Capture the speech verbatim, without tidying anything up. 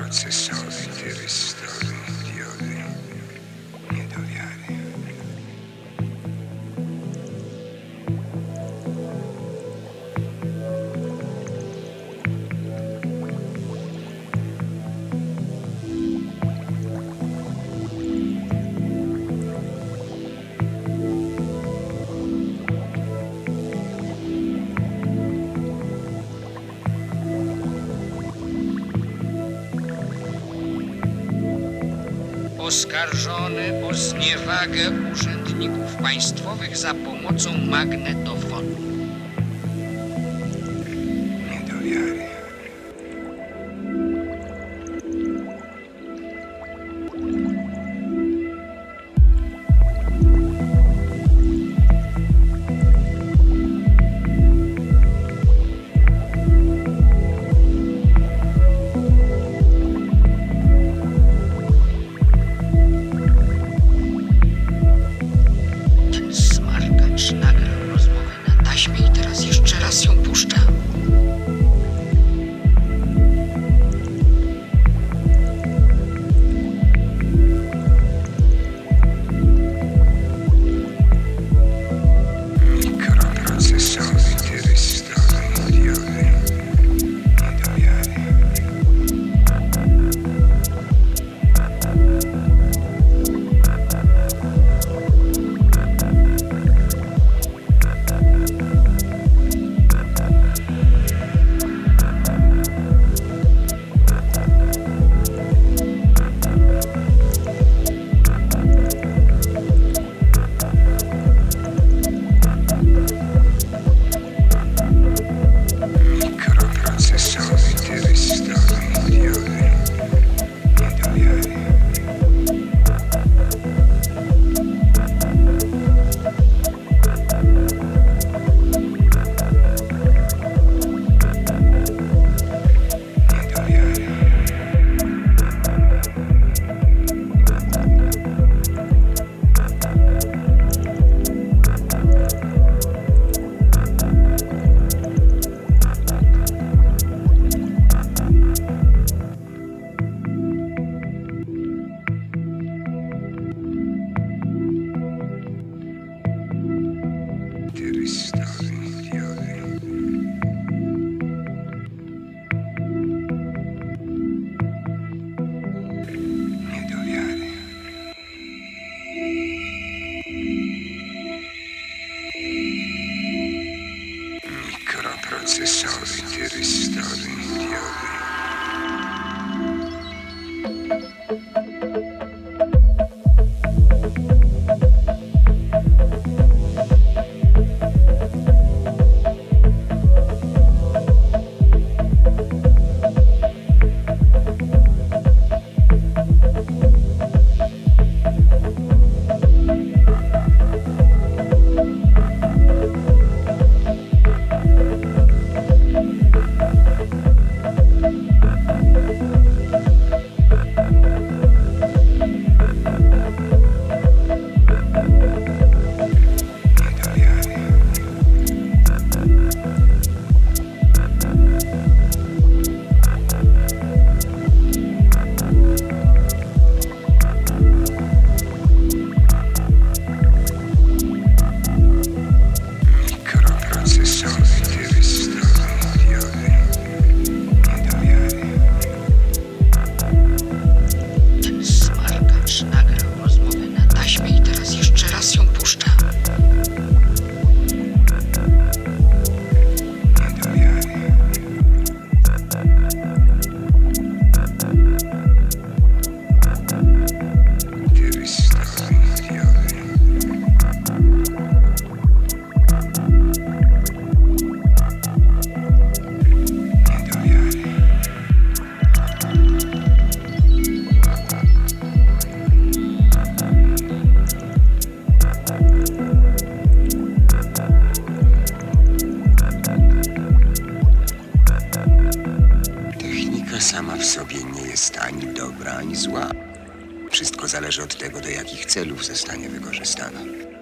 Mikroprocesory, tyrystory, diody, nie do wiary. Oskarżony o zniewagę urzędników państwowych za pomocą magnetofonu. Nie do wiary. Smarkacz nagrał rozmowę na taśmie i teraz jeszcze raz ją puszcza. Mikroprocesory, tyrystory, diody, nie do wiary. Mikroprocesory, tyrystory, diody, nie do wiary. Nie do wiary. Tyrystory, diody. Nie do wiary. Mikroprocesory, tyrystory, diody. Nie do wiary. Mikroprocesory, tyrystory, diody, nie do wiary. Smarkacz nagrał rozmowę na taśmie i teraz jeszcze raz ją puszcza. Nie do wiary. Tyrystory, diody. Nie do wiary. Technika sama w sobie nie jest ani dobra, ani zła. Wszystko zależy od tego, do jakich celów zostanie wykorzystana.